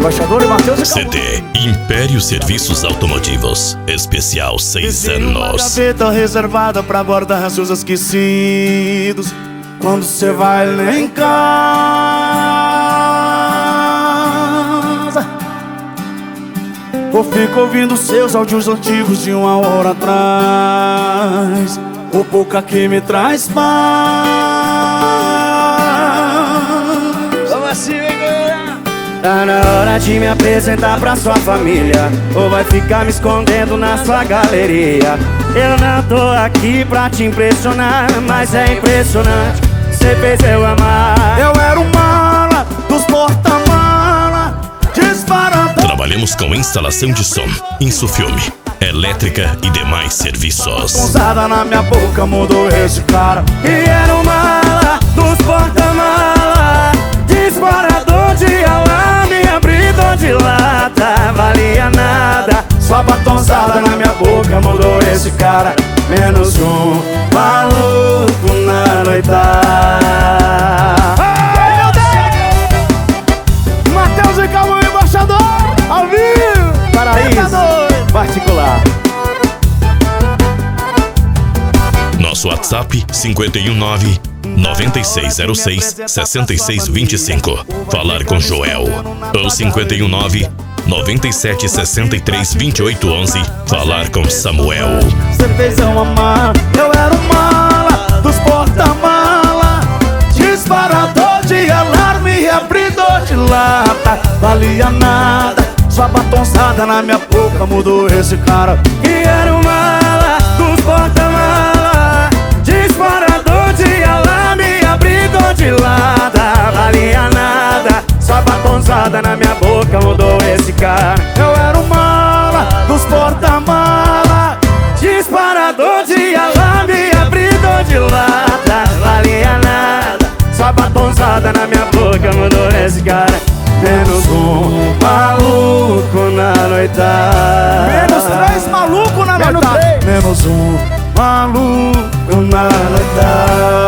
Embaixador e Matheus e CD Império Serviços Automotivos. Especial 6 anos. Gaveta reservada pra guardar seus esquecidos. Quando cê vai lá em casa, eu fico ouvindo seus áudios antigos de 1 hora atrás. O pouca que me traz paz. Vamos assim, galera. Tá na hora de me apresentar pra sua família, ou vai ficar me escondendo na sua galeria? Eu não tô aqui pra te impressionar, mas é impressionante, cê fez eu amar. Eu era o mala dos porta-mala, disparando. Trabalhamos com instalação de som, insufilme, elétrica e demais serviços. Pousada na minha boca mudou esse cara. E era o mala dos porta-mala, disparador de alarme, abridor de lata, valia nada. Sua batonzada na minha boca mudou esse cara. Menos um maluco na noitada. Ai, meu Deus! Matheus e Calma, o embaixador, ao vivo! Paraíso particular. Nosso WhatsApp 519-9606-6625. Falar com Joel. Ou 519-9763-2811. Falar com Samuel. Cê fez eu amar. Eu era o mala dos porta-mala, disparador de alarme, abridor de lata, valia nada. Sua batonzada na minha boca mudou esse cara. E era o mala dos porta-mala, disparador de alarme, abridor de lata, valia nada. Sua batonzada na minha boca mudou esse cara. Eu era o mala dos porta-mala, disparador de alarme, abridor de lata, valia nada. Sua batonzada na minha boca mudou esse cara. Menos um maluco na noitada. Menos 3 maluco na noitada. Menos um maluco na noitada.